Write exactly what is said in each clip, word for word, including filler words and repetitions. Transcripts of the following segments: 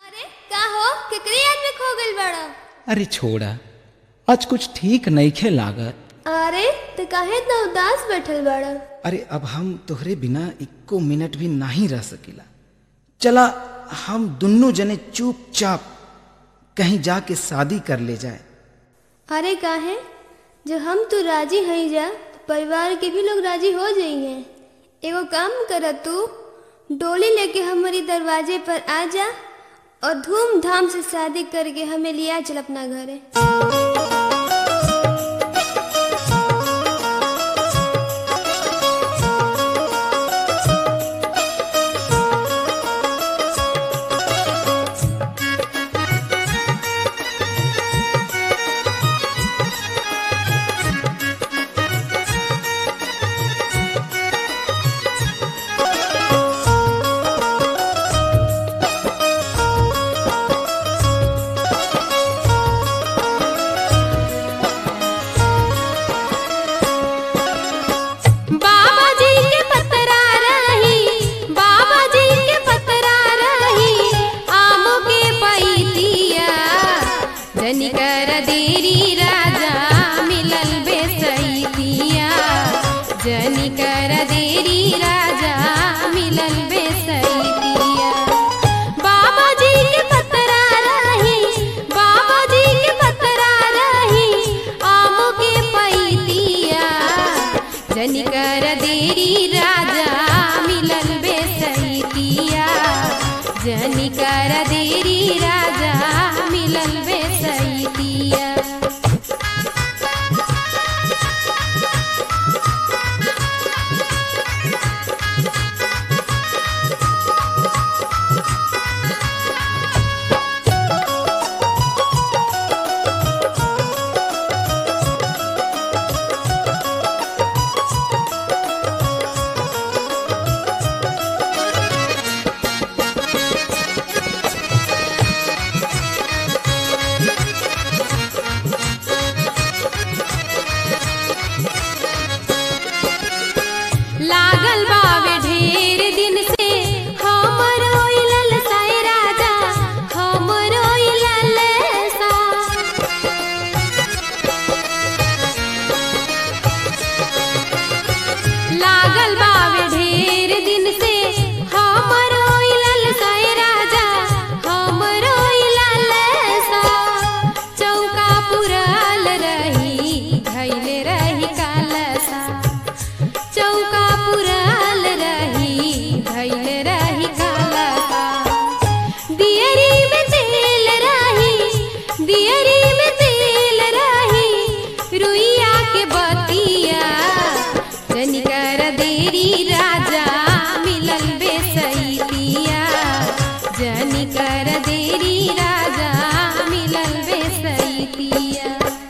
अरे का हो केकरी याद में खो गइल बड़ा? अरे छोड़ा, आज कुछ ठीक नइखे लागत। अरे तो काहे इतना उदास बैठल बड़ा? अरे अब हम तोहरे बिना इक्को मिनट भी नहीं रह सकीला। चला हम दुन्नों जने चुपचाप कहीं जाके शादी कर ले जाए। अरे काहे, जो हम तू राजी हई जा तो परिवार के भी लोग राजी हो जाइए। एगो काम कर, तू डोली लेके हमारी दरवाजे पर आ जा और धूमधाम से शादी करके हमें लिया चल अपना घरे। जनी कर देरी राजा मिलल बेसैतिया, जनी कर देरी राजा मिलल बेसैतिया। बाबा जी के पतरा रही, बाबा जी के पतरा रही आम के पैतिया, जनी कर देरी राजा मिलल बेसैतिया, जनी कर देरी राजा मिलल बेसैतिया। लागल बावे ढेर दिन से हमर रोइलल साए राजा, हमर रोइलल सा। लागल बावे ढेर दिन से हमर रोइलल साए राजा, हमर रोइलल सा। चौका पुरल रही धैले रही कालसा, चौका पुरल रही धैल रही कालसा। दियरी में तेल रही, दियरी में तेल रही रुइया के बतिया, जनी कर देरी राजा मिलल बेसैतिया, जनी कर देरी राजा मिलल बेसैतिया।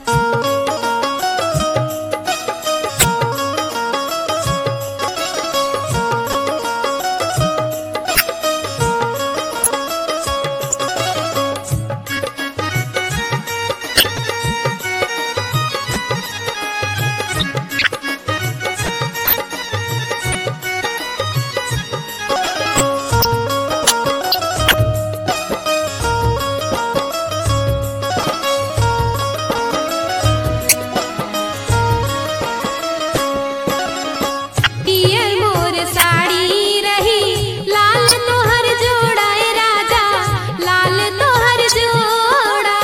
पियर मोर साड़ी रही लाल तोहर जोड़ा ए राजा, लाल तोहर जोड़ा।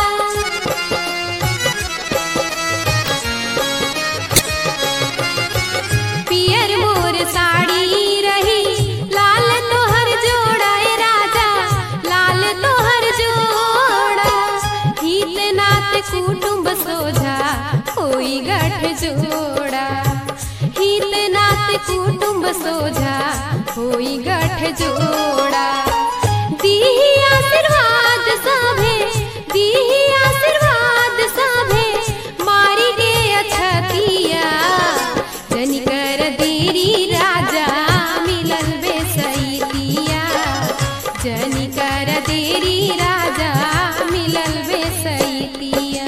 पियर मोर साड़ी रही लाल तोहर जोड़ा ए राजा, लाल तोहर जोड़ा। हित नात कुटुंब सोझा होई गठ जोड़ा, हित नात कुटुंब सोझा होई गठ जोड़ा। दीही आशीर्वाद सभे, दीही आशीर्वाद सभे मारी के अछतिया, जनी कर देरी राजा मिलल बेसैतिया, जनी कर देरी राजा मिलल बेसैतिया।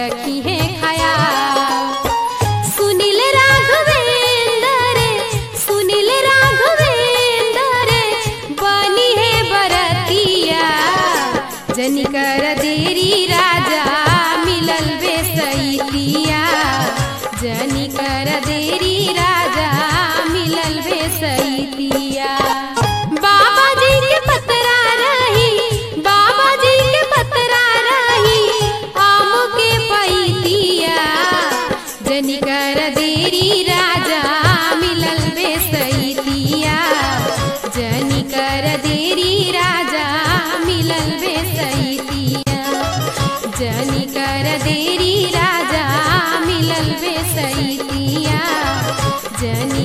रखी है ख्याल। सुनील राघवेंद्र सुनील राघवेंद्र बनी है बरतिया, जनी कर देरी राजा मिलल बेसैतिया, जनी कर देरी राजा मिलल बेसैतिया। बाबा जी के पतरा रही बाबा जी के पतरा रही आम के पैतिया, जनी कर देरी राजा मिलल बेसैतिया, जनी कर देरी राजा मिलल बेसैतिया, जनी कर देरी राजा मिलल बेसैतिया, जनी